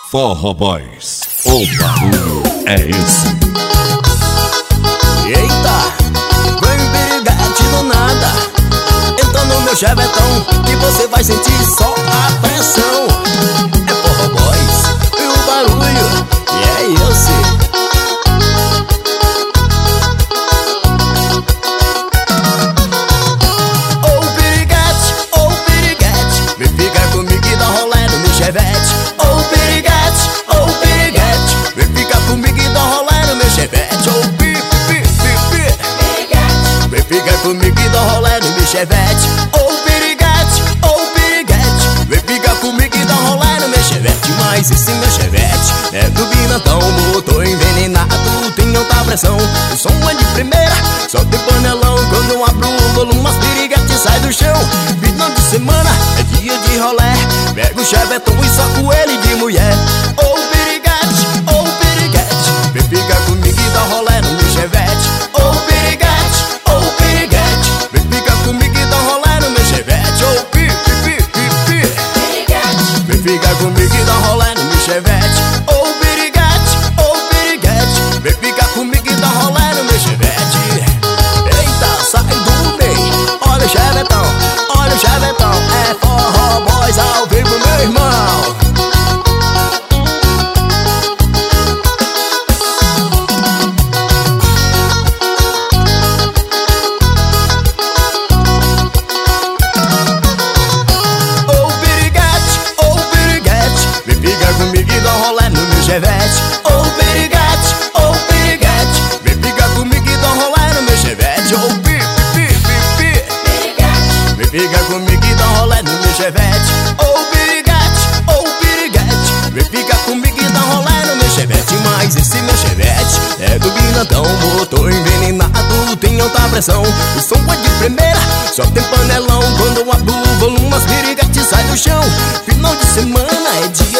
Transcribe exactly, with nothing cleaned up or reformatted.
Forró Boys, o barulho é esse. Eita, vem piriguete do nada. Entra no meu chevetão que você vai sentir só a pressão. É Forró Boys e o barulho, e é esse. Ô piriguete, ô piriguete, vem ficar comigo e dá rolé no meu chevette. Ô piriguete, ô piriguete, vem ficar comigo e dá rolé no meu chevette. Ô pi, pi, pi, pi, vem ficar comigo e dá rolé no meu chevette. Ô piriguete, ô piriguete, vem ficar comigo e dá rolé no meu chevette. Mas esse meu chevette é turbina tão motor envenenado, tem alta pressão, o som é de primeira, só tem panelão. Quando eu abro o volume, as piriguetes saem do chão. Final de semana é dia de rolé, pego o chevetão e soco ele de mulher. Ô piriguete, ô piriguete, vem ficar comigo e dá rolé no meu chevette. Ô piriguete, ô piriguete, vem ficar comigo e dá rolé no meu chevette. Ô pi, pi, pi, pi, vem ficar comigo e dá rolé no meu chevette. Ô piriguete, ô piriguete, vem ficar comigo e dá rolé no meu chevette. Eita, sai do meio, olha o chevetão, olha o chevetão. É Forró Boys ao vivo, meu irmão. Ô piriguete, ô piriguete, vem ficar comigo e dá rolé no meu chevette. Ô piriguete, ô piriguete, vem ficar comigo e dá rolé no meu chevette. Ô pi, pi, pi, pi, vem ficar comigo e dá rolé no meu chevette. Ô piriguete, ô piriguete, vem ficar comigo e dá rolé no meu chevette. Mas esse meu chevette é turbinadão, motor envenenado, tem alta pressão, o som é de primeira, só tem panelão. Quando eu abro o volume, as piriguetes saem do chão. Final de semana é dia